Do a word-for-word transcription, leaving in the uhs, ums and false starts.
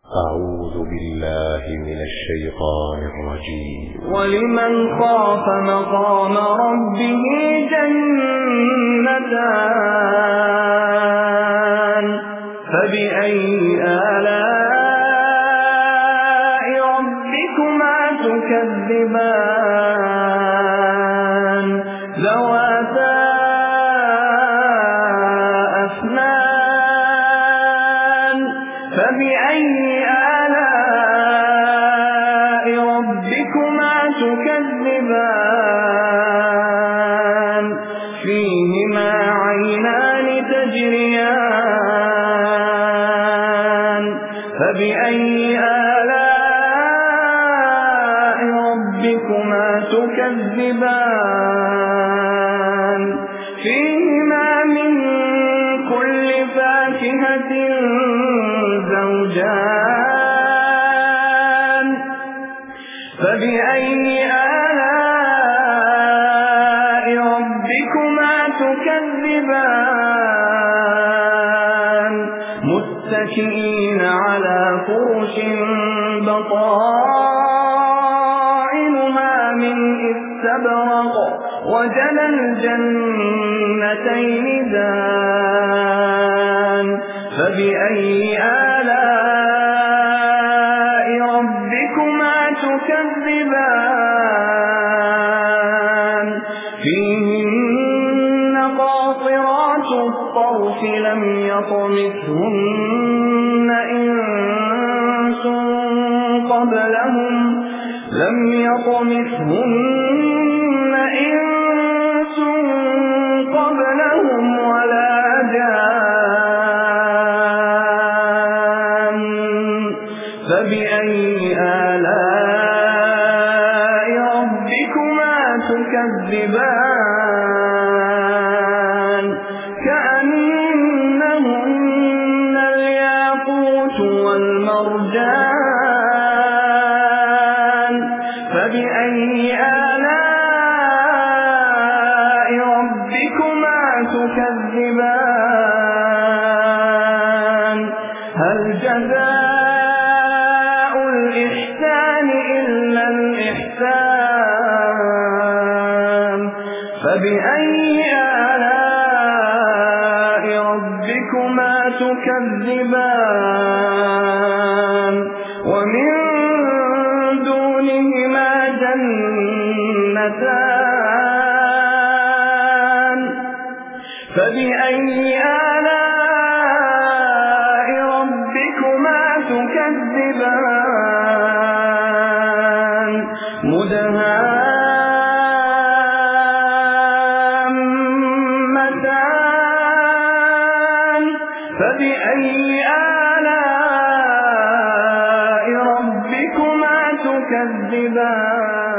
أعوذ بالله من الشيطان الرجيم. ولمن خاف مقام ربه جنتان فبأي آلاء ربكما تكذبان ذواتا أفنان فبأي آلاء ربكما تكذبان فيهما عينان تجريان فبأي آلاء ربكما تكذبان فيهما من كل فاكهة زوجان فبأي آلاء ربكما تكذبان متكئين على فرش بطائنها من استبرق وجنى الجنتين دان فبأي آلاء ربكما تكذبان فيهن قاصرات الطرف لم يطمثهن إنس قبلهم لم يطمثهن إنس قبلهم ولا جان فبأي آلاء ربكما تكذبان كأنهن الياقوت والمرجان فبأي آلاء ربكما تكذبان هل جزاء الإحسان إلا الإحسان فبأي آلاء ربكما تكذبان ومن دونهما جنتان فبأي آلاء ربكما تكذبان مدهامتان فبأي آلاء ربكما تكذبان